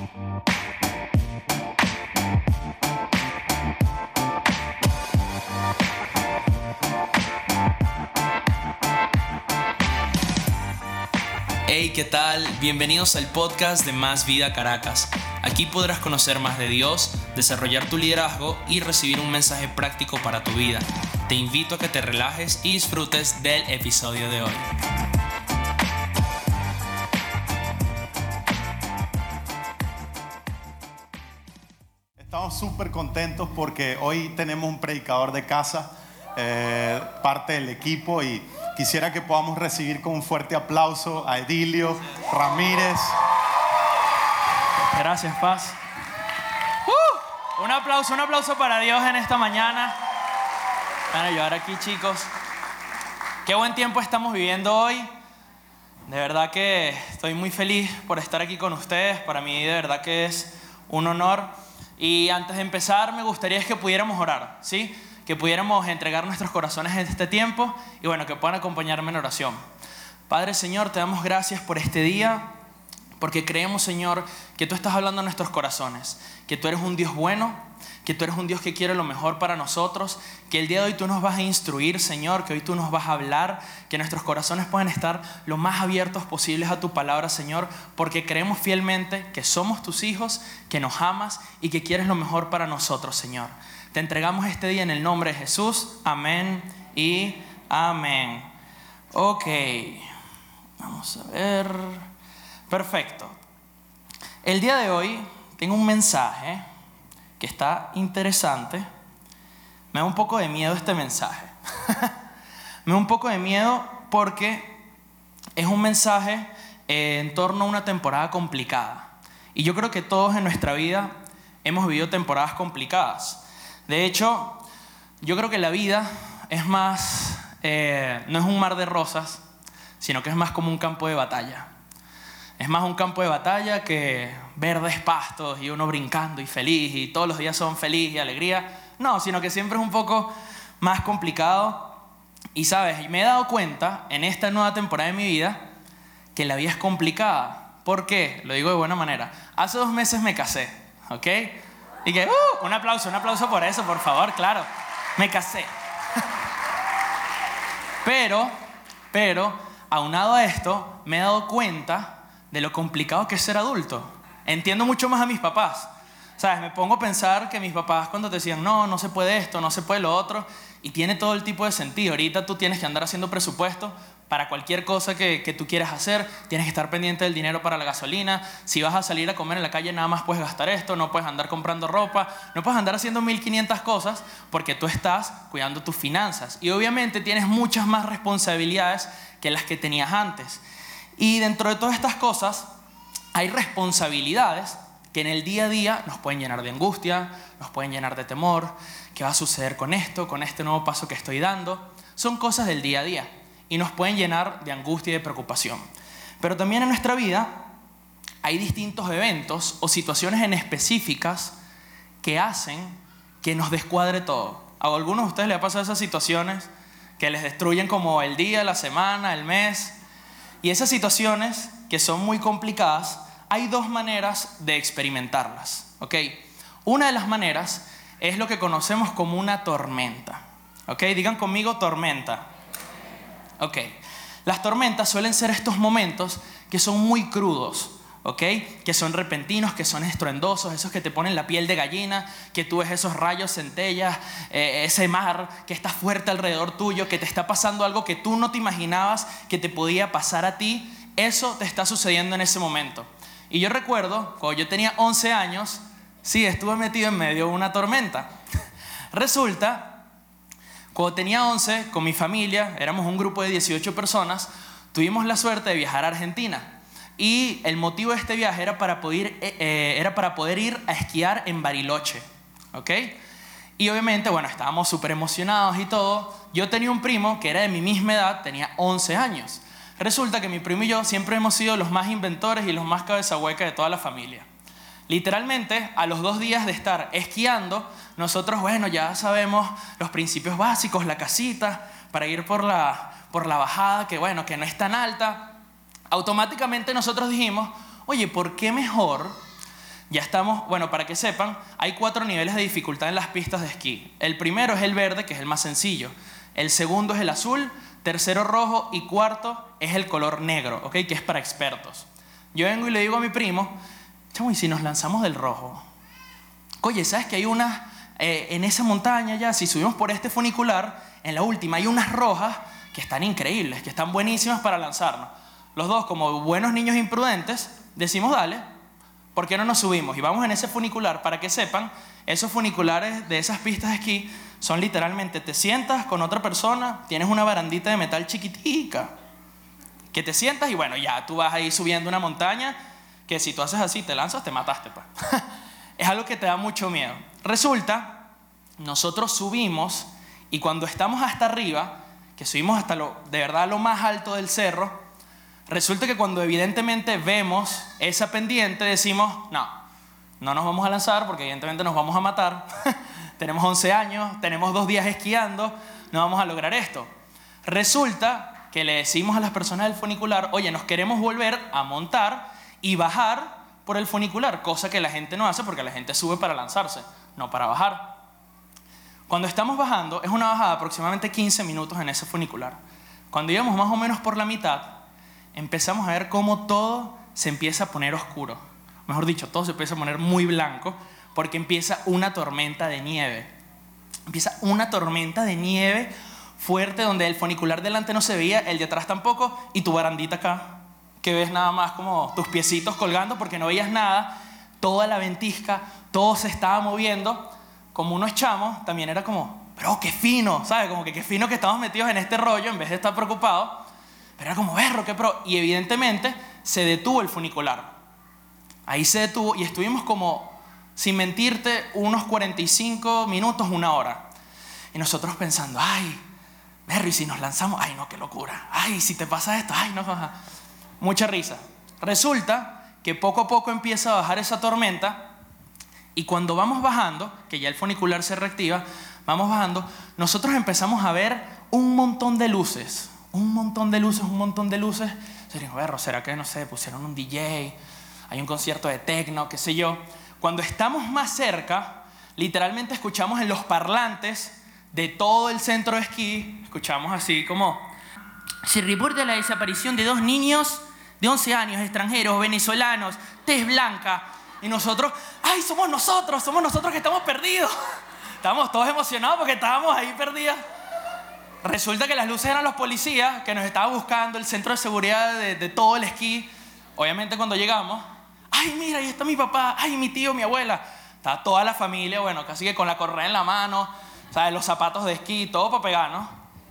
Hey, ¿qué tal? Bienvenidos al podcast de Más Vida Caracas. Aquí podrás conocer más de Dios, desarrollar tu liderazgo y recibir un mensaje práctico para tu vida. Te invito a que te relajes y disfrutes del episodio de hoy. Estamos súper contentos porque hoy tenemos un predicador de casa, parte del equipo, y quisiera que podamos recibir con un fuerte aplauso a Edilio Ramírez. Gracias, Paz. Un aplauso para Dios en esta mañana. Van a ayudar aquí, chicos. Qué buen tiempo estamos viviendo hoy. De verdad que estoy muy feliz por estar aquí con ustedes. Para mí de verdad que es un honor. Y antes de empezar me gustaría que pudiéramos orar, ¿sí? Que pudiéramos entregar nuestros corazones en este tiempo y bueno, que puedan acompañarme en oración. Padre, Señor, te damos gracias por este día, porque creemos, Señor, que tú estás hablando a nuestros corazones, que tú eres un Dios bueno, que tú eres un Dios que quiere lo mejor para nosotros, que el día de hoy tú nos vas a instruir, Señor, que hoy tú nos vas a hablar, que nuestros corazones puedan estar lo más abiertos posibles a tu palabra, Señor, porque creemos fielmente que somos tus hijos, que nos amas y que quieres lo mejor para nosotros, Señor. Te entregamos este día en el nombre de Jesús. Amén y amén. Ok, vamos a ver. Perfecto. El día de hoy tengo un mensaje que está interesante. Me da un poco de miedo este mensaje. Me da un poco de miedo porque es un mensaje en torno a una temporada complicada. Y yo creo que todos en nuestra vida hemos vivido temporadas complicadas. De hecho, yo creo que la vida es más, no es un mar de rosas, sino que es más como un campo de batalla. Es más un campo de batalla que verdes pastos y uno brincando y feliz y todos los días son feliz y alegría. No, sino que siempre es un poco más complicado. Y sabes, me he dado cuenta en esta nueva temporada de mi vida que la vida es complicada. ¿Por qué? Lo digo de buena manera. Hace 2 meses me casé, ¿ok? Y que, un aplauso por eso, por favor, claro. Me casé. Pero, aunado a esto, me he dado cuenta de lo complicado que es ser adulto. Entiendo mucho más a mis papás. ¿Sabes? Me pongo a pensar que mis papás cuando te decían, no se puede esto, no se puede lo otro, y tiene todo el tipo de sentido. Ahorita tú tienes que andar haciendo presupuesto para cualquier cosa que tú quieras hacer. Tienes que estar pendiente del dinero para la gasolina. Si vas a salir a comer en la calle, nada más puedes gastar esto. No puedes andar comprando ropa. No puedes andar haciendo 1500 cosas porque tú estás cuidando tus finanzas. Y obviamente tienes muchas más responsabilidades que las que tenías antes. Y dentro de todas estas cosas, hay responsabilidades que en el día a día nos pueden llenar de angustia, nos pueden llenar de temor. ¿Qué va a suceder con esto, con este nuevo paso que estoy dando? Son cosas del día a día y nos pueden llenar de angustia y de preocupación. Pero también en nuestra vida hay distintos eventos o situaciones en específicas que hacen que nos descuadre todo. ¿A algunos de ustedes les ha pasado esas situaciones que les destruyen como el día, la semana, el mes? Y esas situaciones que son muy complicadas, hay 2 maneras de experimentarlas, ¿ok? Una de las maneras es lo que conocemos como una tormenta, ¿ok? Digan conmigo tormenta. Ok. Las tormentas suelen ser estos momentos que son muy crudos, ¿ok? Que son repentinos, que son estruendosos, esos que te ponen la piel de gallina, que tú ves esos rayos, centellas, ese mar que está fuerte alrededor tuyo, que te está pasando algo que tú no te imaginabas que te podía pasar a ti. Eso te está sucediendo en ese momento. Y yo recuerdo, cuando yo tenía 11 años, sí, estuve metido en medio de una tormenta. Resulta, cuando tenía 11, con mi familia, éramos un grupo de 18 personas, tuvimos la suerte de viajar a Argentina. Y el motivo de este viaje era para poder ir a esquiar en Bariloche, ¿ok? Y obviamente, bueno, estábamos súper emocionados y todo. Yo tenía un primo que era de mi misma edad, tenía 11 años. Resulta que mi primo y yo siempre hemos sido los más inventores y los más cabeza hueca de toda la familia. Literalmente, a los 2 días de estar esquiando, nosotros, bueno, ya sabemos los principios básicos, la casita, para ir por la bajada, que bueno, que no es tan alta. Automáticamente nosotros dijimos, oye, ¿por qué mejor Ya estamos, bueno, para que sepan, hay 4 niveles de dificultad en las pistas de esquí. El primero es el verde, que es el más sencillo. El segundo es el azul, tercero rojo y cuarto es el color negro, ¿ok? Que es para expertos. Yo vengo y le digo a mi primo, chamo, ¿y si nos lanzamos del rojo? Oye, ¿sabes que hay unas, en esa montaña ya, si subimos por este funicular, en la última hay unas rojas que están increíbles, que están buenísimas para lanzarnos? Los dos, como buenos niños imprudentes, decimos, dale, ¿por qué no nos subimos? Y vamos en ese funicular. Para que sepan, esos funiculares de esas pistas de esquí son literalmente, te sientas con otra persona, tienes una barandita de metal chiquitica, que te sientas y bueno, ya tú vas ahí subiendo una montaña, que si tú haces así, te lanzas, te mataste, pues. Es algo que te da mucho miedo. Resulta, nosotros subimos y cuando estamos hasta arriba, que subimos hasta de verdad lo más alto del cerro, resulta que cuando evidentemente vemos esa pendiente decimos, no nos vamos a lanzar porque evidentemente nos vamos a matar. Tenemos 11 años, tenemos 2 días esquiando, no vamos a lograr esto. Resulta que le decimos a las personas del funicular, oye, nos queremos volver a montar y bajar por el funicular, cosa que la gente no hace porque la gente sube para lanzarse, no para bajar. Cuando estamos bajando, es una bajada de aproximadamente 15 minutos en ese funicular. Cuando íbamos más o menos por la mitad, empezamos a ver cómo todo se empieza a poner oscuro. Mejor dicho, todo se empieza a poner muy blanco porque empieza una tormenta de nieve. Empieza una tormenta de nieve fuerte donde el funicular delante no se veía, el de atrás tampoco, y tu barandita acá, que ves nada más como tus piecitos colgando porque no veías nada, toda la ventisca, todo se estaba moviendo. Como unos chamos, también era como, pero qué fino, ¿sabes? Como que qué fino que estamos metidos en este rollo en vez de estar preocupados. Pero era como, berro, qué pro. Y evidentemente se detuvo el funicular. Ahí se detuvo y estuvimos como, sin mentirte, unos 45 minutos, 1 hora. Y nosotros pensando, ay, berro, ¿y si nos lanzamos? Ay, no, qué locura. Ay, si te pasa esto, ay, no. Mucha risa. Resulta que poco a poco empieza a bajar esa tormenta y cuando vamos bajando, que ya el funicular se reactiva, vamos bajando, nosotros empezamos a ver un montón de luces. Un montón de luces. ¿Será que, no sé, pusieron un DJ? Hay un concierto de techno, qué sé yo. Cuando estamos más cerca, literalmente escuchamos en los parlantes de todo el centro de esquí, escuchamos así como: se reporta la desaparición de 2 niños de 11 años, extranjeros, venezolanos, tez blanca. Y nosotros, ¡ay, somos nosotros que estamos perdidos! Estábamos todos emocionados porque estábamos ahí perdidos. Resulta que las luces eran los policías que nos estaban buscando, el centro de seguridad de todo el esquí. Obviamente cuando llegamos, ¡ay, mira, ahí está mi papá! ¡Ay, mi tío, mi abuela! Está toda la familia, bueno, casi que con la correa en la mano, ¿sabes? Los zapatos de esquí, todo para pegar, ¿no?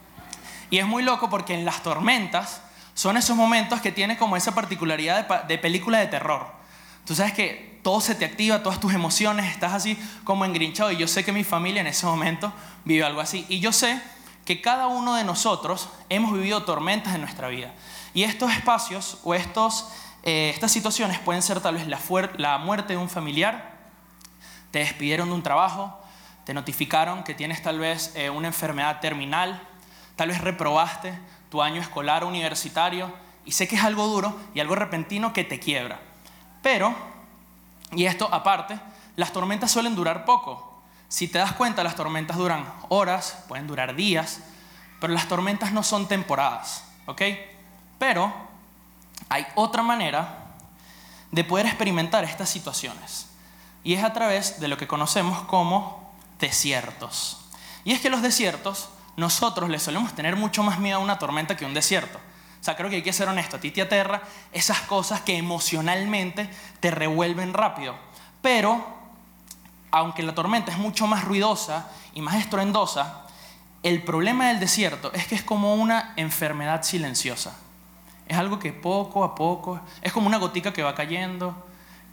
Y es muy loco porque en las tormentas son esos momentos que tienen como esa particularidad de película de terror. Tú sabes que todo se te activa, todas tus emociones, estás así como engrinchado. Y yo sé que mi familia en ese momento vive algo así. Y yo sé que cada uno de nosotros hemos vivido tormentas en nuestra vida. Y estos espacios o estas situaciones pueden ser tal vez la muerte de un familiar, te despidieron de un trabajo, te notificaron que tienes tal vez una enfermedad terminal, tal vez reprobaste tu año escolar o universitario y sé que es algo duro y algo repentino que te quiebra. Pero, y esto aparte, las tormentas suelen durar poco. Si te das cuenta, las tormentas duran horas, pueden durar días, pero las tormentas no son temporadas, ¿ok? Pero hay otra manera de poder experimentar estas situaciones y es a través de lo que conocemos como desiertos. Y es que los desiertos, nosotros les solemos tener mucho más miedo a una tormenta que a un desierto. O sea, creo que hay que ser honesto. A ti te aterra esas cosas que emocionalmente te revuelven rápido. Pero, aunque la tormenta es mucho más ruidosa y más estruendosa, el problema del desierto es que es como una enfermedad silenciosa. Es algo que poco a poco, es como una gotica que va cayendo,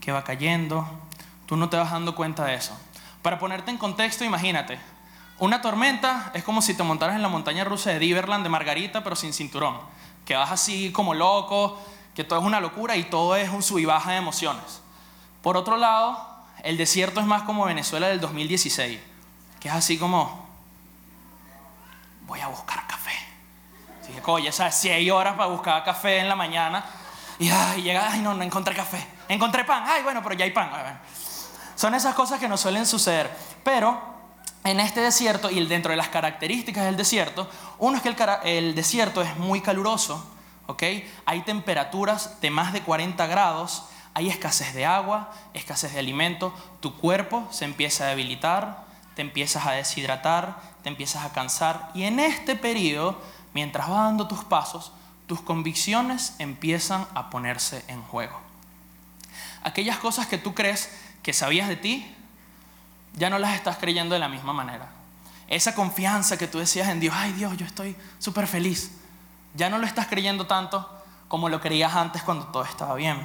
Tú no te vas dando cuenta de eso. Para ponerte en contexto, imagínate, una tormenta es como si te montaras en la montaña rusa de Diverland de Margarita, pero sin cinturón. Que vas así como loco, que todo es una locura y todo es un sub y baja de emociones. Por otro lado, el desierto es más como Venezuela del 2016, que es así como, voy a buscar café. Así que, oye, ¿sabes? 6 horas para buscar café en la mañana. Y llega, ay, no encontré café. Encontré pan, ay, bueno, pero ya hay pan. Bueno. Son esas cosas que nos suelen suceder. Pero en este desierto, y dentro de las características del desierto, uno es que el desierto es muy caluroso, ¿ok? Hay temperaturas de más de 40 grados, hay escasez de agua, escasez de alimento, tu cuerpo se empieza a debilitar, te empiezas a deshidratar, te empiezas a cansar. Y en este periodo, mientras vas dando tus pasos, tus convicciones empiezan a ponerse en juego. Aquellas cosas que tú crees que sabías de ti, ya no las estás creyendo de la misma manera. Esa confianza que tú decías en Dios, ay Dios, yo estoy súper feliz, ya no lo estás creyendo tanto como lo creías antes cuando todo estaba bien.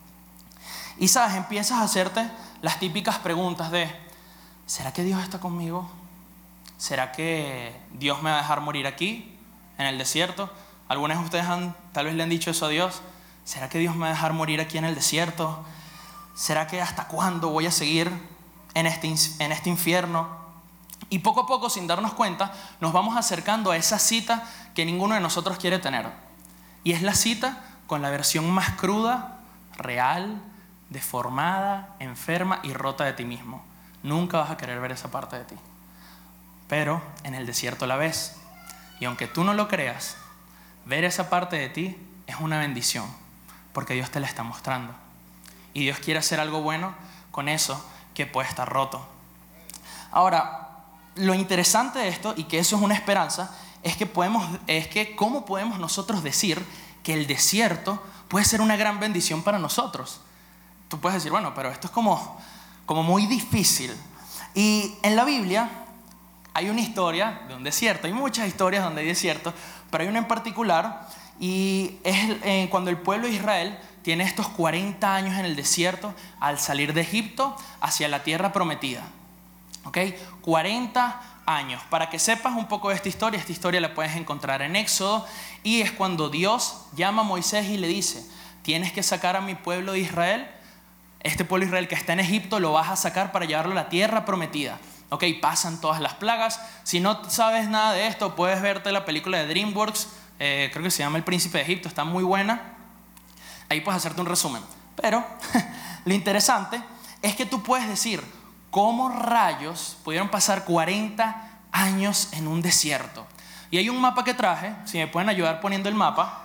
Y sabes, empiezas a hacerte las típicas preguntas de, ¿será que Dios está conmigo? ¿Será que Dios me va a dejar morir aquí, en el desierto? Algunos de ustedes tal vez le han dicho eso a Dios. ¿Será que Dios me va a dejar morir aquí en el desierto? ¿Será que hasta cuándo voy a seguir en este infierno? Y poco a poco, sin darnos cuenta, nos vamos acercando a esa cita que ninguno de nosotros quiere tener. Y es la cita con la versión más cruda, real, deformada, enferma y rota de ti mismo. Nunca vas a querer ver esa parte de ti. Pero en el desierto la ves. Y aunque tú no lo creas, ver esa parte de ti es una bendición, porque Dios te la está mostrando. Y Dios quiere hacer algo bueno con eso que puede estar roto. Ahora, lo interesante de esto, y que eso es una esperanza, es que cómo podemos nosotros decir que el desierto puede ser una gran bendición para nosotros. Tú puedes decir, bueno, pero esto es como muy difícil. Y en la Biblia hay una historia de un desierto. Hay muchas historias donde hay desierto, pero hay una en particular, y es cuando el pueblo de Israel tiene estos 40 años en el desierto al salir de Egipto hacia la tierra prometida. ¿Ok? 40 años. Para que sepas un poco de esta historia la puedes encontrar en Éxodo, y es cuando Dios llama a Moisés y le dice, tienes que sacar a mi pueblo de Israel, este pueblo de Israel que está en Egipto, lo vas a sacar para llevarlo a la tierra prometida. Ok, pasan todas las plagas. Si no sabes nada de esto, puedes verte la película de DreamWorks, creo que se llama El Príncipe de Egipto, está muy buena. Ahí puedes hacerte un resumen. Pero lo interesante es que tú puedes decir, ¿cómo rayos pudieron pasar 40 años en un desierto? Y hay un mapa que traje, si me pueden ayudar poniendo el mapa.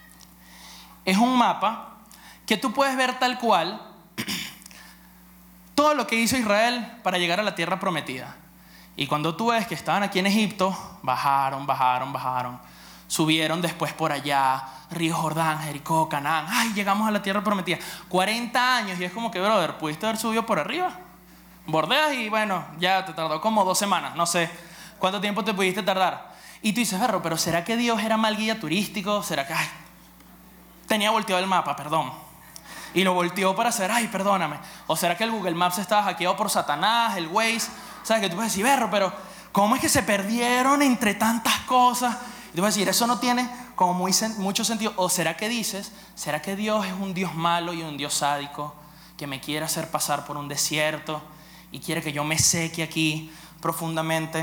Es un mapa que tú puedes ver tal cual todo lo que hizo Israel para llegar a la tierra prometida. Y cuando tú ves que estaban aquí en Egipto, bajaron, subieron después por allá, Río Jordán, Jericó, Canaán, ay, llegamos a la tierra prometida. 40 años, y es como que, brother, ¿pudiste haber subido por arriba? Bordeas y bueno, ya te tardó como 2 semanas, no sé cuánto tiempo te pudiste tardar. Y tú dices, pero ¿será que Dios era mal guía turístico? ¿Será que, tenía volteado el mapa, perdón, y lo volteó para hacer, perdóname? ¿O será que el Google Maps estaba hackeado por Satanás, el Waze? ¿Sabes? Que tú puedes decir, pero ¿cómo es que se perdieron entre tantas cosas? Y tú puedes decir, eso no tiene como mucho sentido. ¿O será que dices, será que Dios es un Dios malo y un Dios sádico que me quiere hacer pasar por un desierto y quiere que yo me seque aquí profundamente?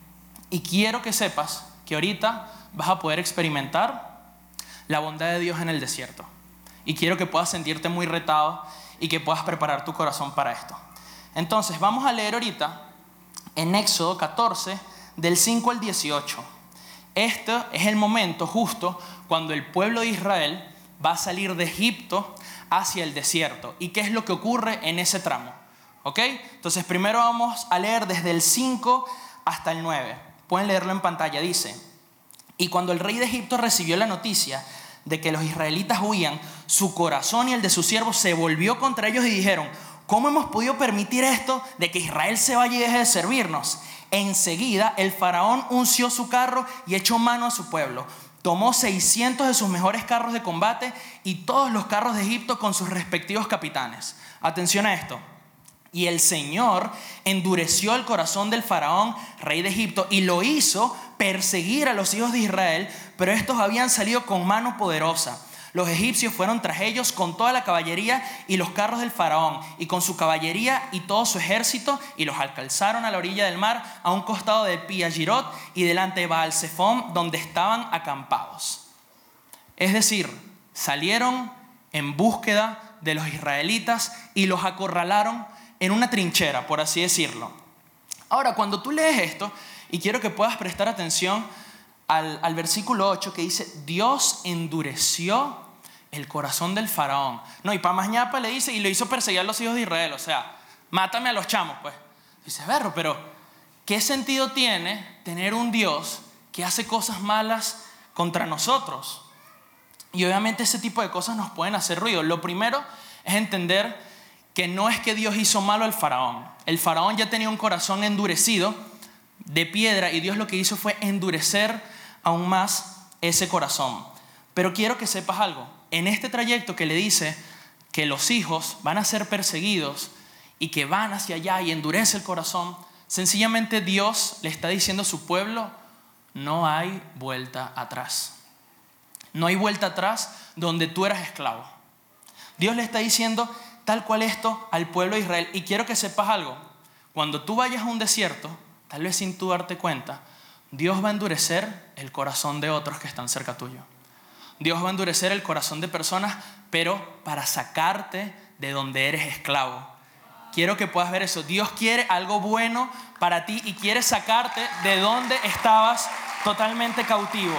Y quiero que sepas que ahorita vas a poder experimentar la bondad de Dios en el desierto. Y quiero que puedas sentirte muy retado y que puedas preparar tu corazón para esto. Entonces, vamos a leer ahorita en Éxodo 14, del 5 al 18. Este es el momento justo cuando el pueblo de Israel va a salir de Egipto hacia el desierto. ¿Y qué es lo que ocurre en ese tramo? ¿Ok? Entonces, primero vamos a leer desde el 5 hasta el 9. Pueden leerlo en pantalla. Dice, y cuando el rey de Egipto recibió la noticia de que los israelitas huían, su corazón y el de sus siervos se volvió contra ellos y dijeron, ¿cómo hemos podido permitir esto de que Israel se vaya y deje de servirnos? Enseguida el faraón unció su carro y echó mano a su pueblo. Tomó 600 de sus mejores carros de combate y todos los carros de Egipto con sus respectivos capitanes. Atención a esto. Y el Señor endureció el corazón del faraón, rey de Egipto, y lo hizo perseguir a los hijos de Israel, pero estos habían salido con mano poderosa. Los egipcios fueron tras ellos con toda la caballería y los carros del faraón, y con su caballería y todo su ejército, y los alcanzaron a la orilla del mar, a un costado de Pi-Hahirot y delante de Baal-Zephón, donde estaban acampados. Es decir, salieron en búsqueda de los israelitas y los acorralaron en una trinchera, por así decirlo. Ahora, cuando tú lees esto, y quiero que puedas prestar atención al versículo 8 que dice, Dios endureció el corazón del faraón. No, y para más ñapa le dice, y lo hizo perseguir a los hijos de Israel, o sea, mátame a los chamos, pues. Dice, berro, pero ¿qué sentido tiene tener un Dios que hace cosas malas contra nosotros? Y obviamente ese tipo de cosas nos pueden hacer ruido. Lo primero es entender que no es que Dios hizo malo al faraón. El faraón ya tenía un corazón endurecido de piedra y Dios lo que hizo fue endurecer aún más ese corazón. Pero quiero que sepas algo. En este trayecto que le dice que los hijos van a ser perseguidos y que van hacia allá y endurece el corazón, sencillamente Dios le está diciendo a su pueblo, no hay vuelta atrás. No hay vuelta atrás donde tú eras esclavo. Dios le está diciendo tal cual esto al pueblo de Israel. Y quiero que sepas algo. Cuando tú vayas a un desierto, tal vez sin tú darte cuenta, Dios va a endurecer el corazón de otros que están cerca tuyo. Dios va a endurecer el corazón de personas, pero para sacarte de donde eres esclavo. Quiero que puedas ver eso. Dios quiere algo bueno para ti y quiere sacarte de donde estabas totalmente cautivo.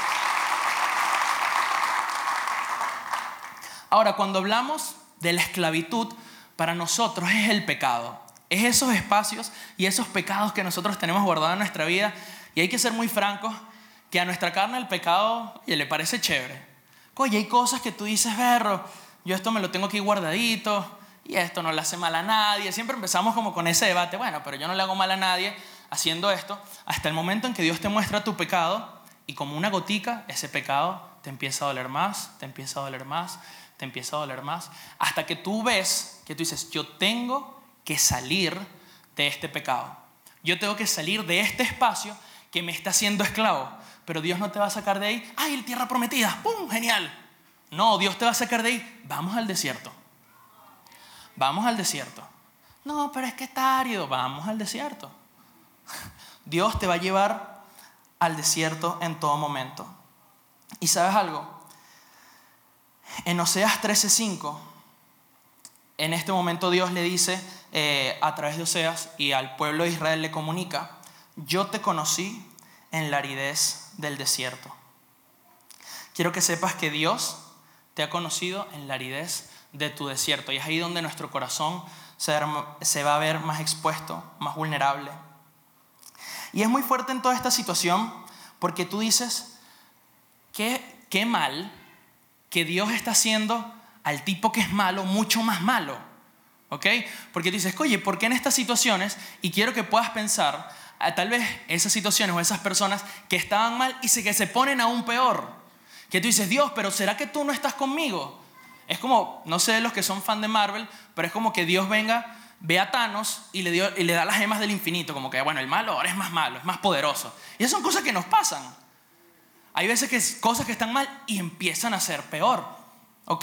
Ahora, cuando hablamos de la esclavitud, para nosotros es el pecado. Es esos espacios y esos pecados que nosotros tenemos guardados en nuestra vida. Y hay que ser muy francos, que a nuestra carne el pecado, oye, le parece chévere. Oye, hay cosas que tú dices, berro, yo esto me lo tengo aquí guardadito y esto no le hace mal a nadie. Siempre empezamos como con ese debate, bueno, pero yo no le hago mal a nadie haciendo esto, hasta el momento en que Dios te muestra tu pecado y como una gotica, ese pecado te empieza a doler más, te empieza a doler más, te empieza a doler más, hasta que tú ves que tú dices, yo tengo que salir de este pecado. Yo tengo que salir de este espacio que me está haciendo esclavo. Pero Dios no te va a sacar de ahí, ¡ay, la tierra prometida! ¡Pum! ¡Genial! No, Dios te va a sacar de ahí, vamos al desierto. Vamos al desierto. No, pero es que está árido, vamos al desierto. Dios te va a llevar al desierto en todo momento. ¿Y sabes algo? En Oseas 13:5, en este momento Dios le dice a través de Oseas y al pueblo de Israel le comunica, yo te conocí en la aridez del desierto. Quiero que sepas que Dios te ha conocido en la aridez de tu desierto y es ahí donde nuestro corazón se va a ver más expuesto, más vulnerable. Y es muy fuerte en toda esta situación porque tú dices, qué mal que Dios está haciendo al tipo que es malo mucho más malo, ¿ok? Porque tú dices, oye, ¿por qué en estas situaciones? Y quiero que puedas pensar, tal vez esas situaciones o esas personas que estaban mal y que se ponen aún peor. Que tú dices, Dios, pero ¿será que tú no estás conmigo? Es como, no sé los que son fan de Marvel, pero es como que Dios venga, ve a Thanos y le da las gemas del infinito. Como que, bueno, el malo ahora es más poderoso. Y esas son cosas que nos pasan. Hay veces que cosas que están mal y empiezan a ser peor, ¿ok?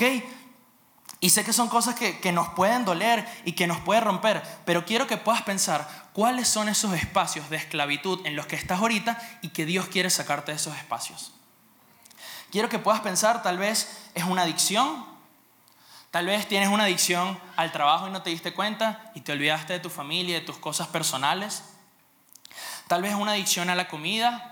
Y sé que son cosas que nos pueden doler y que nos pueden romper, pero quiero que puedas pensar cuáles son esos espacios de esclavitud en los que estás ahorita y que Dios quiere sacarte de esos espacios. Quiero que puedas pensar, tal vez es una adicción, tal vez tienes una adicción al trabajo y no te diste cuenta y te olvidaste de tu familia, de tus cosas personales. Tal vez es una adicción a la comida,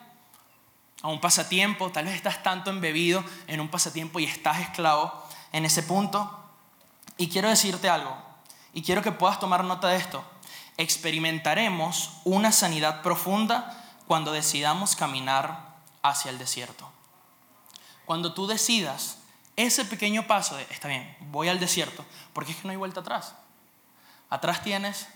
a un pasatiempo, tal vez estás tanto embebido en un pasatiempo y estás esclavo en ese punto. Y quiero decirte algo, y quiero que puedas tomar nota de esto. Experimentaremos una sanidad profunda cuando decidamos caminar hacia el desierto. Cuando tú decidas ese pequeño paso de, está bien, voy al desierto, porque es que no hay vuelta atrás. Atrás tienes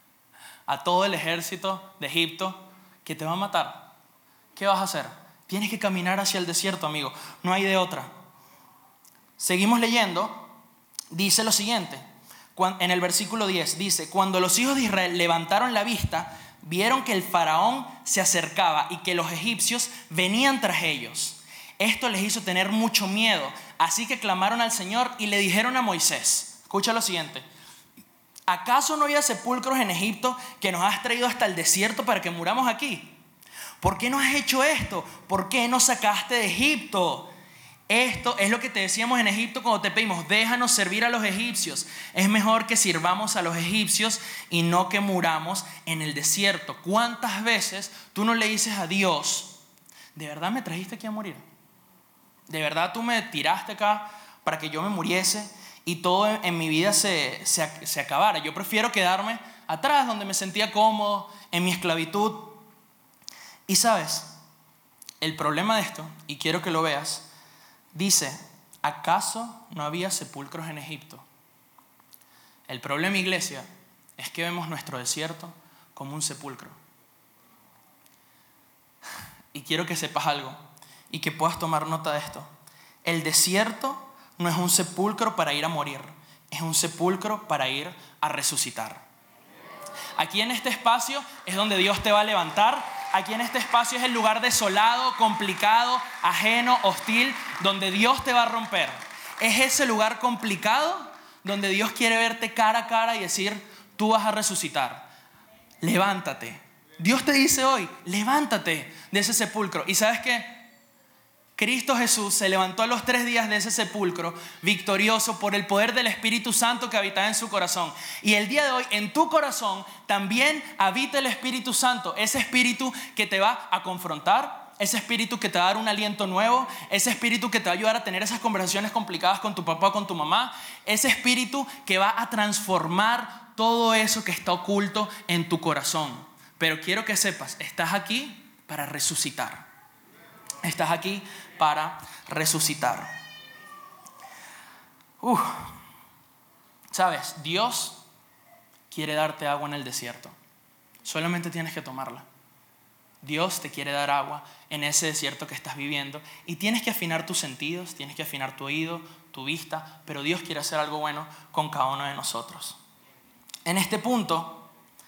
a todo el ejército de Egipto que te va a matar. ¿Qué vas a hacer? Tienes que caminar hacia el desierto, amigo. No hay de otra. Seguimos leyendo. Dice lo siguiente. En el versículo 10 dice, cuando los hijos de Israel levantaron la vista, vieron que el faraón se acercaba y que los egipcios venían tras ellos. Esto les hizo tener mucho miedo. Así que clamaron al Señor y le dijeron a Moisés, escucha lo siguiente. ¿Acaso no había sepulcros en Egipto que nos has traído hasta el desierto para que muramos aquí? ¿Por qué no has hecho esto? ¿Por qué nos sacaste de Egipto? Esto es lo que te decíamos en Egipto cuando te pedimos, déjanos servir a los egipcios. Es mejor que sirvamos a los egipcios y no que muramos en el desierto. ¿Cuántas veces tú no le dices a Dios, ¿de verdad me trajiste aquí a morir? ¿De verdad tú me tiraste acá para que yo me muriese y todo en mi vida se acabara? Yo prefiero quedarme atrás donde me sentía cómodo, en mi esclavitud. Y sabes, el problema de esto, y quiero que lo veas, dice, ¿acaso no había sepulcros en Egipto? El problema, iglesia, es que vemos nuestro desierto como un sepulcro. Y quiero que sepas algo y que puedas tomar nota de esto. El desierto no es un sepulcro para ir a morir, es un sepulcro para ir a resucitar. Aquí en este espacio es donde Dios te va a levantar. Aquí en este espacio es el lugar desolado, complicado, ajeno, hostil, donde Dios te va a romper. Es ese lugar complicado donde Dios quiere verte cara a cara y decir, tú vas a resucitar. Levántate. Dios te dice hoy, levántate de ese sepulcro. ¿Y sabes qué? Cristo Jesús se levantó a los 3 días de ese sepulcro, victorioso por el poder del Espíritu Santo que habitaba en su corazón. Y el día de hoy, en tu corazón, también habita el Espíritu Santo. Ese Espíritu que te va a confrontar, ese Espíritu que te va a dar un aliento nuevo, ese Espíritu que te va a ayudar a tener esas conversaciones complicadas con tu papá o con tu mamá, ese Espíritu que va a transformar todo eso que está oculto en tu corazón. Pero quiero que sepas, estás aquí para resucitar. Estás aquí para resucitar. Sabes, Dios quiere darte agua en el desierto. Solamente tienes que tomarla. Dios te quiere dar agua en ese desierto que estás viviendo. Y tienes que afinar tus sentidos, tienes que afinar tu oído, tu vista. Pero Dios quiere hacer algo bueno con cada uno de nosotros. En este punto,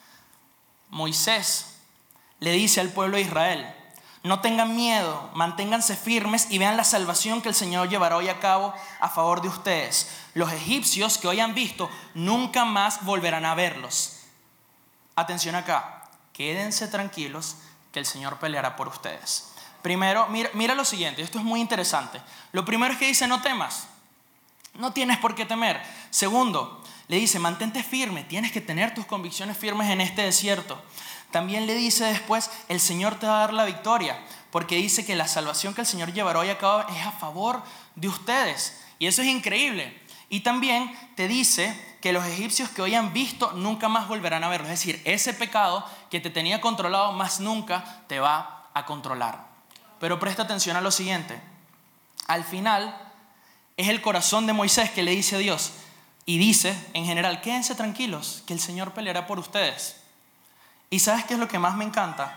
Moisés le dice al pueblo de Israel, no tengan miedo, manténganse firmes y vean la salvación que el Señor llevará hoy a cabo a favor de ustedes. Los egipcios que hoy han visto nunca más volverán a verlos. Atención acá, quédense tranquilos que el Señor peleará por ustedes. Primero, mira lo siguiente, esto es muy interesante. Lo primero es que dice, no temas, no tienes por qué temer. Segundo, le dice, mantente firme, tienes que tener tus convicciones firmes en este desierto. También le dice después, el Señor te va a dar la victoria, porque dice que la salvación que el Señor llevará hoy a cabo es a favor de ustedes. Y eso es increíble. Y también te dice que los egipcios que hoy han visto nunca más volverán a verlo. Es decir, ese pecado que te tenía controlado más nunca te va a controlar. Pero presta atención a lo siguiente. Al final es el corazón de Moisés que le dice a Dios y dice en general, quédense tranquilos que el Señor peleará por ustedes. ¿Y sabes qué es lo que más me encanta?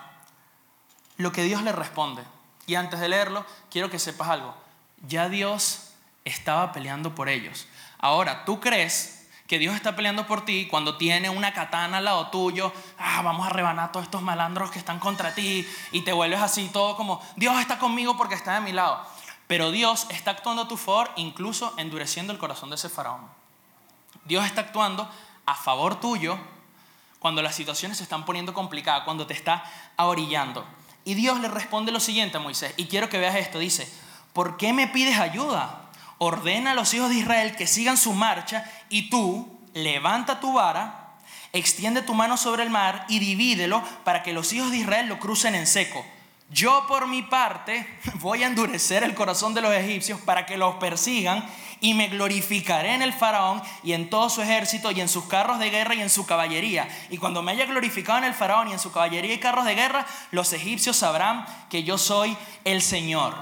Lo que Dios le responde. Y antes de leerlo, quiero que sepas algo. Ya Dios estaba peleando por ellos. Ahora, ¿tú crees que Dios está peleando por ti cuando tiene una katana al lado tuyo? Vamos a rebanar a todos estos malandros que están contra ti. Y te vuelves así todo como, Dios está conmigo porque está de mi lado. Pero Dios está actuando a tu favor, incluso endureciendo el corazón de ese faraón. Dios está actuando a favor tuyo cuando las situaciones se están poniendo complicadas, cuando te está ahorillando. Y Dios le responde lo siguiente a Moisés, y quiero que veas esto, dice, ¿por qué me pides ayuda? Ordena a los hijos de Israel que sigan su marcha y tú levanta tu vara, extiende tu mano sobre el mar y divídelo para que los hijos de Israel lo crucen en seco. Yo por mi parte voy a endurecer el corazón de los egipcios para que los persigan y me glorificaré en el faraón y en todo su ejército y en sus carros de guerra y en su caballería. Y cuando me haya glorificado en el faraón y en su caballería y carros de guerra, los egipcios sabrán que yo soy el Señor.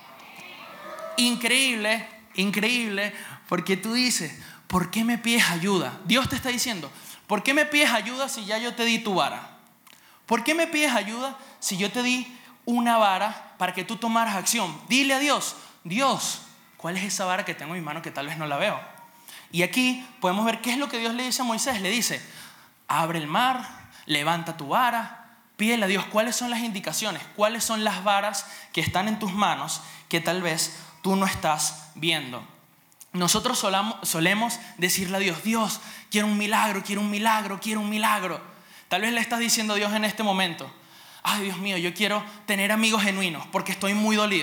Increíble, increíble, porque tú dices, ¿por qué me pides ayuda? Dios te está diciendo, ¿por qué me pides ayuda si ya yo te di tu vara? ¿Por qué me pides ayuda si yo te di una vara para que tú tomaras acción? Dile a Dios, Dios, ¿cuál es esa vara que tengo en mi mano que tal vez no la veo? Y aquí podemos ver qué es lo que Dios le dice a Moisés. Le dice, abre el mar, levanta tu vara, pídele a Dios cuáles son las indicaciones, cuáles son las varas que están en tus manos que tal vez tú no estás viendo. Nosotros solemos decirle a Dios, Dios, quiero un milagro, quiero un milagro, quiero un milagro. Tal vez le estás diciendo a Dios en este momento, ay Dios mío, yo quiero tener amigos genuinos porque estoy muy dolido.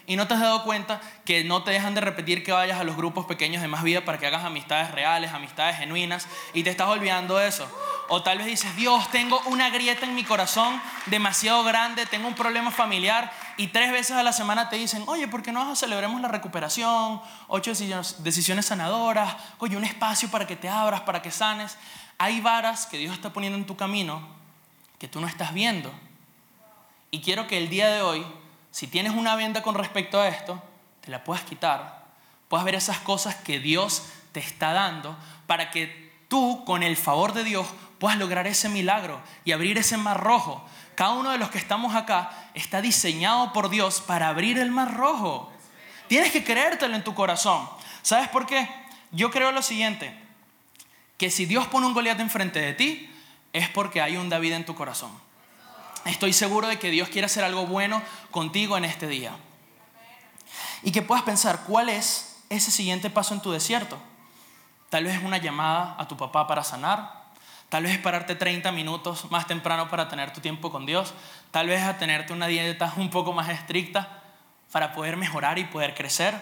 Y no te has dado cuenta que no te dejan de repetir que vayas a los grupos pequeños de Más Vida para que hagas amistades reales, amistades genuinas, y te estás olvidando de eso. O tal vez dices, Dios, tengo una grieta en mi corazón demasiado grande, tengo un problema familiar, y 3 veces a la semana te dicen, oye, ¿por qué no celebremos la recuperación? 8 decisiones sanadoras, oye, un espacio para que te abras, para que sanes. Hay varas que Dios está poniendo en tu camino que tú no estás viendo. Y quiero que el día de hoy, si tienes una venda con respecto a esto, te la puedas quitar, puedas ver esas cosas que Dios te está dando para que tú, con el favor de Dios, puedas lograr ese milagro y abrir ese mar rojo. Cada uno de los que estamos acá está diseñado por Dios para abrir el mar rojo. Tienes que creértelo en tu corazón. ¿Sabes por qué? Yo creo lo siguiente, que si Dios pone un Goliat enfrente de ti, es porque hay un David en tu corazón. Estoy seguro de que Dios quiere hacer algo bueno contigo en este día. Y que puedas pensar, ¿cuál es ese siguiente paso en tu desierto? Tal vez es una llamada a tu papá para sanar. Tal vez es pararte 30 minutos más temprano para tener tu tiempo con Dios. Tal vez es a tenerte una dieta un poco más estricta para poder mejorar y poder crecer.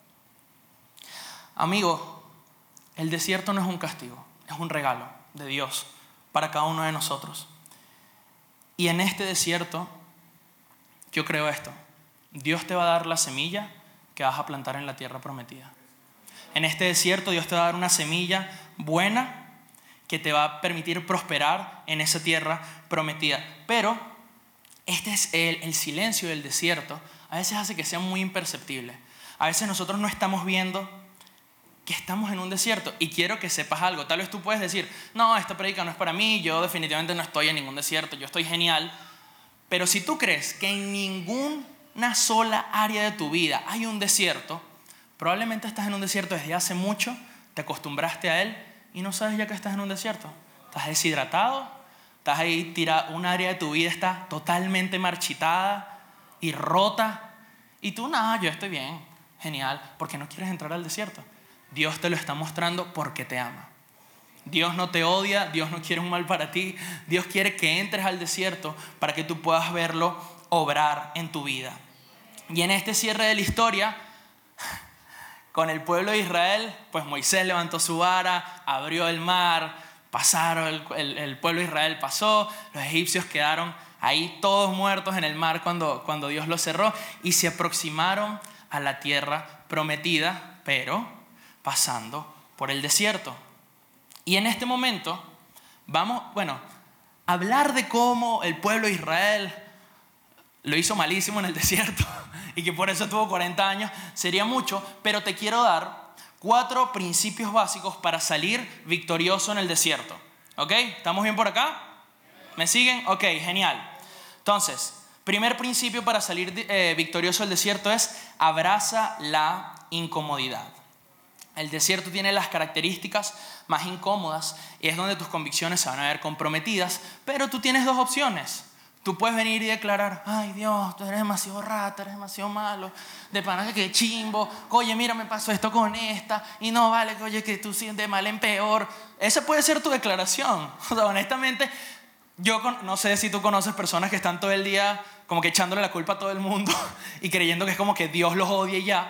Amigo, el desierto no es un castigo, es un regalo de Dios para cada uno de nosotros. Y en este desierto, yo creo esto: Dios te va a dar la semilla que vas a plantar en la tierra prometida. En este desierto, Dios te va a dar una semilla buena que te va a permitir prosperar en esa tierra prometida. Pero este es el silencio del desierto. A veces hace que sea muy imperceptible. A veces nosotros no estamos viendo que estamos en un desierto. Y quiero que sepas algo. Tal vez tú puedes decir, no, esta prédica no es para mí, yo definitivamente no estoy en ningún desierto, yo estoy genial. Pero si tú crees que en ninguna sola área de tu vida hay un desierto, probablemente estás en un desierto desde hace mucho, te acostumbraste a él y no sabes ya que estás en un desierto. Estás deshidratado, estás ahí tirado, un área de tu vida está totalmente marchitada y rota. Y tú, no, yo estoy bien, genial, porque no quieres entrar al desierto. Dios te lo está mostrando porque te ama. Dios no te odia, Dios no quiere un mal para ti. Dios quiere que entres al desierto para que tú puedas verlo obrar en tu vida. Y en este cierre de la historia, con el pueblo de Israel, pues Moisés levantó su vara, abrió el mar, pasaron, el pueblo de Israel pasó, los egipcios quedaron ahí todos muertos en el mar cuando Dios los cerró, y se aproximaron a la tierra prometida, pero pasando por el desierto. Y en este momento vamos, a hablar de cómo el pueblo de Israel lo hizo malísimo en el desierto y que por eso tuvo 40 años, sería mucho, pero te quiero dar 4 principios básicos para salir victorioso en el desierto. ¿Ok? ¿Estamos bien por acá? ¿Me siguen? Ok, genial. Entonces, primer principio para salir victorioso del desierto es abraza la incomodidad. El desierto tiene las características más incómodas y es donde tus convicciones se van a ver comprometidas, pero tú tienes 2 opciones. Tú puedes venir y declarar, ay Dios, tú eres demasiado rata, eres demasiado malo, de pana que chimbo, oye mira me pasó esto con esta, y no vale, oye que tú sientes de mal en peor. Esa puede ser tu declaración. O sea, honestamente, yo no sé si tú conoces personas que están todo el día como que echándole la culpa a todo el mundo y creyendo que es como que Dios los odia y ya.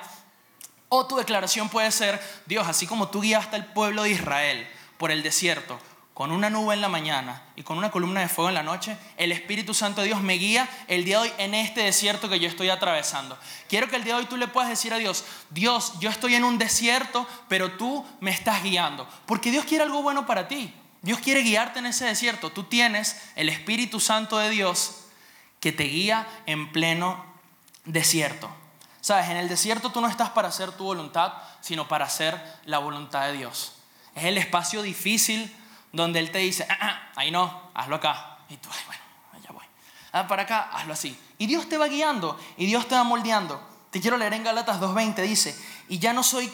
O tu declaración puede ser, Dios, así como tú guiaste al pueblo de Israel por el desierto, con una nube en la mañana y con una columna de fuego en la noche, el Espíritu Santo de Dios me guía el día de hoy en este desierto que yo estoy atravesando. Quiero que el día de hoy tú le puedas decir a Dios, Dios, yo estoy en un desierto, pero tú me estás guiando. Porque Dios quiere algo bueno para ti. Dios quiere guiarte en ese desierto. Tú tienes el Espíritu Santo de Dios que te guía en pleno desierto. Sabes, en el desierto tú no estás para hacer tu voluntad, sino para hacer la voluntad de Dios. Es el espacio difícil donde Él te dice, ahí no, hazlo acá. Y tú, bueno, allá voy. Para acá, hazlo así. Y Dios te va guiando y Dios te va moldeando. Te quiero leer en Gálatas 2:20, dice, y ya no soy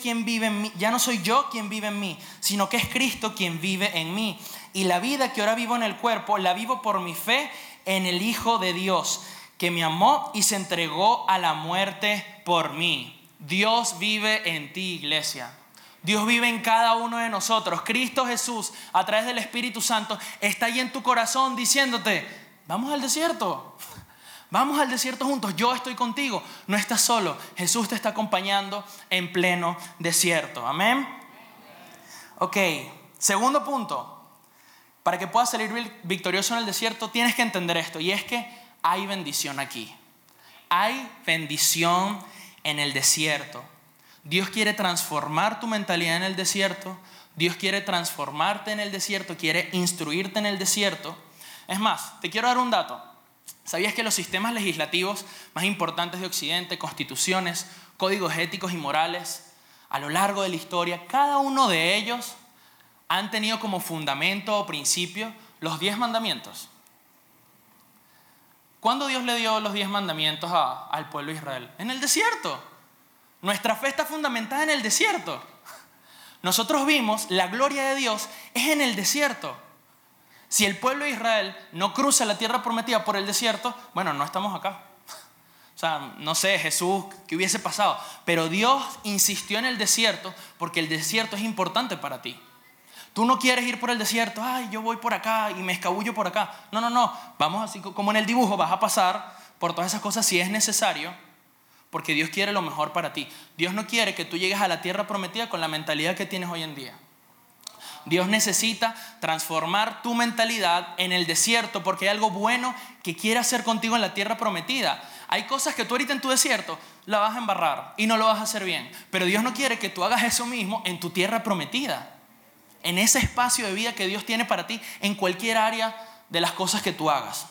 yo quien vive en mí, sino que es Cristo quien vive en mí. Y la vida que ahora vivo en el cuerpo, la vivo por mi fe en el Hijo de Dios, que me amó y se entregó a la muerte por mí. Dios vive en ti, iglesia. Dios vive en cada uno de nosotros. Cristo Jesús, a través del Espíritu Santo, está ahí en tu corazón diciéndote, vamos al desierto. Vamos al desierto juntos, yo estoy contigo. No estás solo, Jesús te está acompañando en pleno desierto. Amén. Ok, segundo punto. Para que puedas salir victorioso en el desierto, tienes que entender esto. Y es que hay bendición aquí. Hay bendición en el desierto. Dios quiere transformar tu mentalidad en el desierto. Dios quiere transformarte en el desierto. Quiere instruirte en el desierto. Es más, te quiero dar un dato. ¿Sabías que los sistemas legislativos más importantes de Occidente, constituciones, códigos éticos y morales, a lo largo de la historia, cada uno de ellos han tenido como fundamento o principio los 10 mandamientos? ¿Cuándo Dios le dio los 10 mandamientos al pueblo de Israel? En el desierto. Nuestra fe está fundamentada en el desierto. Nosotros vimos la gloria de Dios es en el desierto. Si el pueblo de Israel no cruza la tierra prometida por el desierto, bueno, no estamos acá. O sea, no sé, Jesús, ¿qué hubiese pasado? Pero Dios insistió en el desierto porque el desierto es importante para ti. Tú no quieres ir por el desierto, ay, yo voy por acá y me escabullo por acá. No, vamos así como en el dibujo, vas a pasar por todas esas cosas si es necesario, porque Dios quiere lo mejor para ti. Dios no quiere que tú llegues a la tierra prometida con la mentalidad que tienes hoy en día. Dios necesita transformar tu mentalidad en el desierto porque hay algo bueno que quiere hacer contigo en la tierra prometida. Hay cosas que tú ahorita en tu desierto la vas a embarrar y no lo vas a hacer bien. Pero Dios no quiere que tú hagas eso mismo en tu tierra prometida. En ese espacio de vida que Dios tiene para ti en cualquier área de las cosas que tú hagas.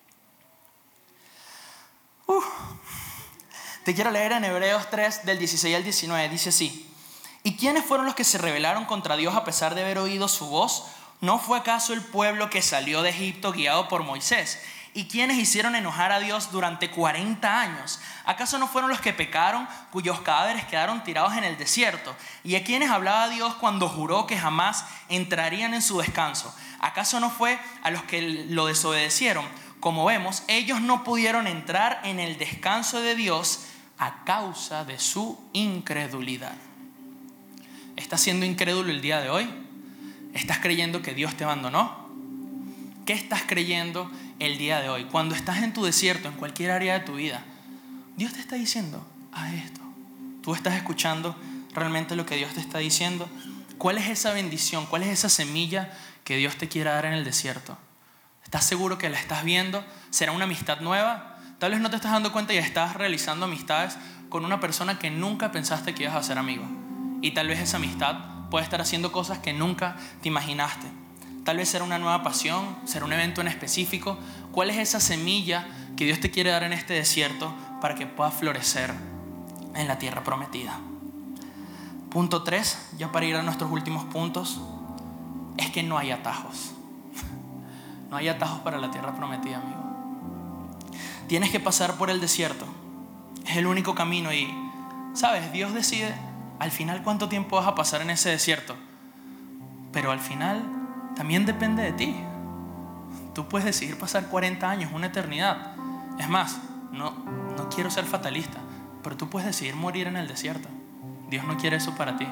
Te quiero leer en Hebreos 3 del 16 al 19. Dice así: ¿y quiénes fueron los que se rebelaron contra Dios a pesar de haber oído su voz? ¿No fue acaso el pueblo que salió de Egipto guiado por Moisés? ¿Y quiénes hicieron enojar a Dios durante 40 años? ¿Acaso no fueron los que pecaron, cuyos cadáveres quedaron tirados en el desierto? ¿Y a quiénes hablaba Dios cuando juró que jamás entrarían en su descanso? ¿Acaso no fue a los que lo desobedecieron? Como vemos, ellos no pudieron entrar en el descanso de Dios a causa de su incredulidad. ¿Estás siendo incrédulo el día de hoy? ¿Estás creyendo que Dios te abandonó? ¿Qué estás creyendo el día de hoy? Cuando estás en tu desierto, en cualquier área de tu vida, Dios te está diciendo, haz esto. ¿Tú estás escuchando realmente lo que Dios te está diciendo? ¿Cuál es esa bendición? ¿Cuál es esa semilla que Dios te quiere dar en el desierto? ¿Estás seguro que la estás viendo? ¿Será una amistad nueva? Tal vez no te estás dando cuenta y estás realizando amistades con una persona que nunca pensaste que ibas a ser amigo. Y tal vez esa amistad puede estar haciendo cosas que nunca te imaginaste. Tal vez será una nueva pasión, será un evento en específico. ¿Cuál es esa semilla que Dios te quiere dar en este desierto para que puedas florecer en la tierra prometida? Punto 3, ya para ir a nuestros últimos puntos, es que no hay atajos. No hay atajos para la tierra prometida, amigo. Tienes que pasar por el desierto. Es el único camino y, ¿sabes? Dios decide al final cuánto tiempo vas a pasar en ese desierto. Pero al final también depende de ti. Tú puedes decidir pasar 40 años, una eternidad. Es más, no quiero ser fatalista, pero tú puedes decidir morir en el desierto. Dios no quiere eso para ti.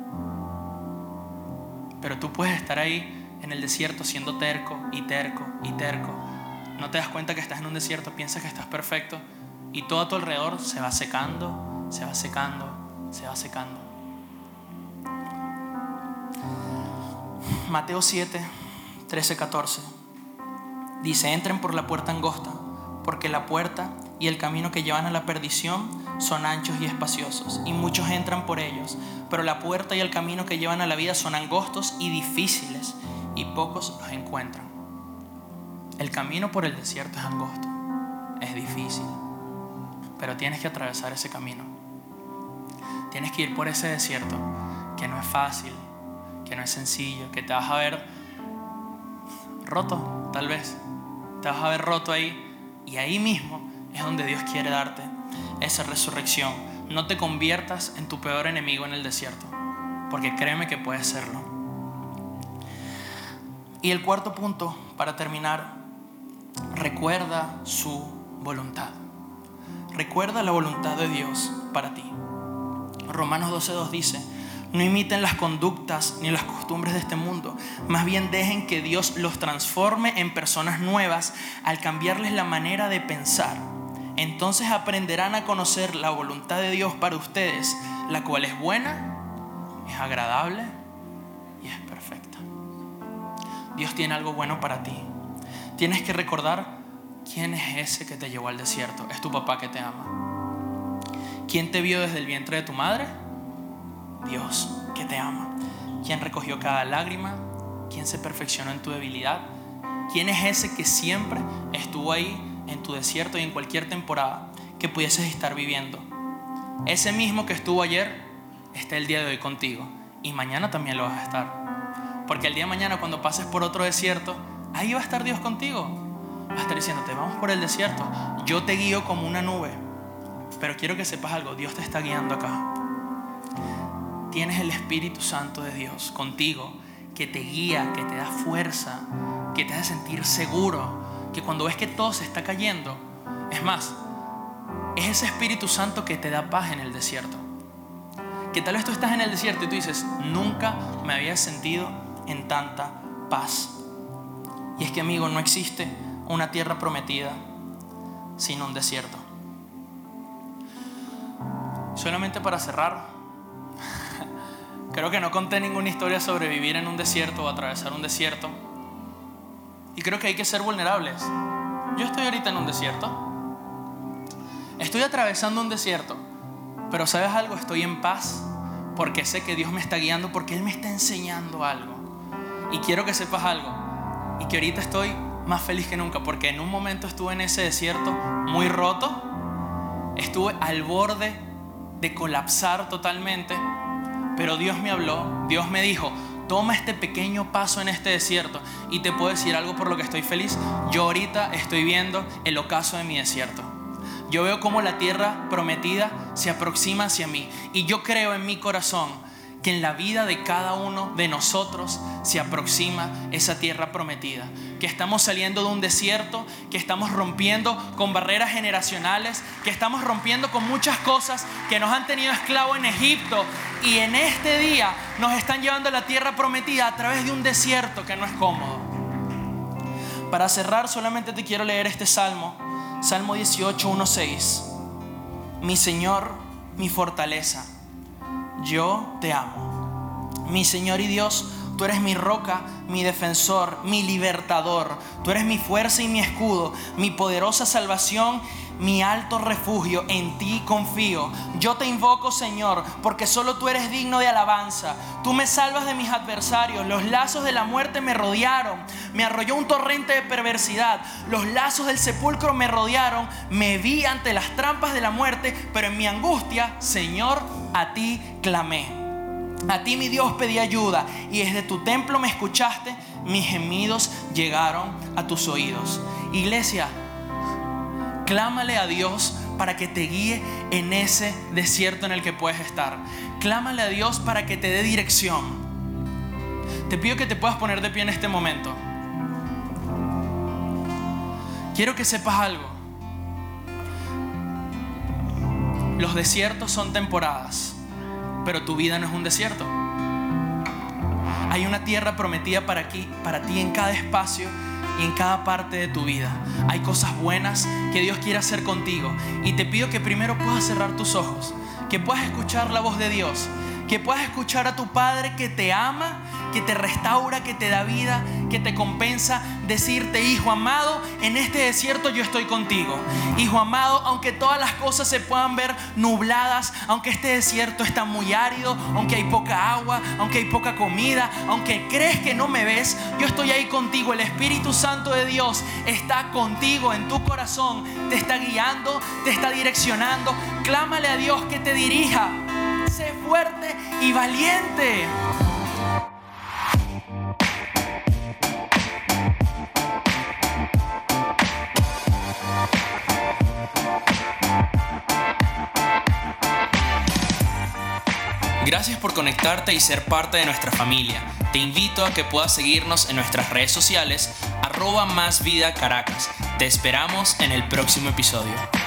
Pero tú puedes estar ahí en el desierto siendo terco y terco y terco. No te das cuenta que estás en un desierto, piensas que estás perfecto y todo a tu alrededor se va secando, se va secando, se va secando. Mateo 7, 13, 14 dice: entren por la puerta angosta, porque la puerta y el camino que llevan a la perdición son anchos y espaciosos, y muchos entran por ellos. Pero la puerta y el camino que llevan a la vida son angostos y difíciles, y pocos los encuentran. El camino por el desierto es angosto, es difícil, pero tienes que atravesar ese camino. Tienes que ir por ese desierto que no es fácil, que no es sencillo, que te vas a ver roto, tal vez. Te vas a ver roto ahí, y ahí mismo es donde Dios quiere darte esa resurrección. No te conviertas en tu peor enemigo en el desierto, porque créeme que puedes serlo. Y el cuarto punto, para terminar: recuerda su voluntad. Recuerda la voluntad de Dios para ti. Romanos 12:2 dice: no imiten las conductas ni las costumbres de este mundo, más bien dejen que Dios los transforme en personas nuevas al cambiarles la manera de pensar. entonces aprenderán a conocer la voluntad de Dios para ustedes, la cual es buena, es agradable y es perfecta. Dios tiene algo bueno para ti. Tienes que recordar quién es ese que te llevó al desierto. Es tu papá que te ama. ¿Quién te vio desde el vientre de tu madre? Dios que te ama. ¿Quién recogió cada lágrima? ¿Quién se perfeccionó en tu debilidad? ¿Quién es ese que siempre estuvo ahí en tu desierto y en cualquier temporada que pudieses estar viviendo? Ese mismo que estuvo ayer está el día de hoy contigo, y mañana también lo vas a estar. Porque el día de mañana, cuando pases por otro desierto, ahí va a estar Dios contigo. Va a estar diciéndote: vamos por el desierto, yo te guío como una nube. Pero quiero que sepas algo: Dios te está guiando acá. Tienes el Espíritu Santo de Dios contigo, que te guía, que te da fuerza, que te hace sentir seguro, que cuando ves que todo se está cayendo, es más, es ese Espíritu Santo que te da paz en el desierto. Que tal vez tú estás en el desierto y tú dices: nunca me había sentido en tanta paz. Y es que, amigo, no existe una tierra prometida sin un desierto. Solamente para cerrar, creo que no conté ninguna historia sobre vivir en un desierto o atravesar un desierto. Y creo que hay que ser vulnerables. Yo estoy ahorita en un desierto. Estoy atravesando un desierto. Pero ¿sabes algo? Estoy en paz porque sé que Dios me está guiando, porque Él me está enseñando algo. Y quiero que sepas algo. Y que ahorita estoy más feliz que nunca, porque en un momento estuve en ese desierto muy roto. Estuve al borde de colapsar totalmente. Pero Dios me habló, Dios me dijo: toma este pequeño paso en este desierto. Y te puedo decir algo por lo que estoy feliz. Yo ahorita estoy viendo el ocaso de mi desierto. Yo veo cómo la tierra prometida se aproxima hacia mí. Y yo creo en mi corazón que en la vida de cada uno de nosotros se aproxima esa tierra prometida. Que estamos saliendo de un desierto, que estamos rompiendo con barreras generacionales, que estamos rompiendo con muchas cosas que nos han tenido esclavos en Egipto. Y en este día nos están llevando a la tierra prometida a través de un desierto que no es cómodo. Para cerrar, solamente te quiero leer este salmo. Salmo 18, 1, 6. Mi Señor, mi fortaleza, yo te amo. Mi Señor y Dios, tú eres mi roca, mi defensor, mi libertador. Tú eres mi fuerza y mi escudo, mi poderosa salvación, mi alto refugio. En ti confío. Yo te invoco, Señor, porque solo tú eres digno de alabanza. Tú me salvas de mis adversarios. Los lazos de la muerte me rodearon. Me arrolló un torrente de perversidad. Los lazos del sepulcro me rodearon. Me vi ante las trampas de la muerte, pero en mi angustia, Señor, a ti clamé. A ti, mi Dios, pedí ayuda, y desde tu templo me escuchaste. Mis gemidos llegaron a tus oídos. Iglesia, clámale a Dios para que te guíe en ese desierto en el que puedes estar. Clámale a Dios para que te dé dirección. Te pido que te puedas poner de pie en este momento. Quiero que sepas algo. Los desiertos son temporadas, pero tu vida no es un desierto. Hay una tierra prometida para ti en cada espacio y en cada parte de tu vida. Hay cosas buenas que Dios quiere hacer contigo. Y te pido que primero puedas cerrar tus ojos, que puedas escuchar la voz de Dios, que puedas escuchar a tu Padre que te ama, que te restaura, que te da vida, que te compensa. Decirte: hijo amado, en este desierto yo estoy contigo. Hijo amado, aunque todas las cosas se puedan ver nubladas, aunque este desierto está muy árido, aunque hay poca agua, aunque hay poca comida, aunque crees que no me ves, yo estoy ahí contigo. El Espíritu Santo de Dios está contigo en tu corazón, te está guiando, te está direccionando. Clámale a Dios que te dirija. Sé fuerte y valiente. Gracias por conectarte y ser parte de nuestra familia. Te invito a que puedas seguirnos en nuestras redes sociales @másvidacaracas. Te esperamos en el próximo episodio.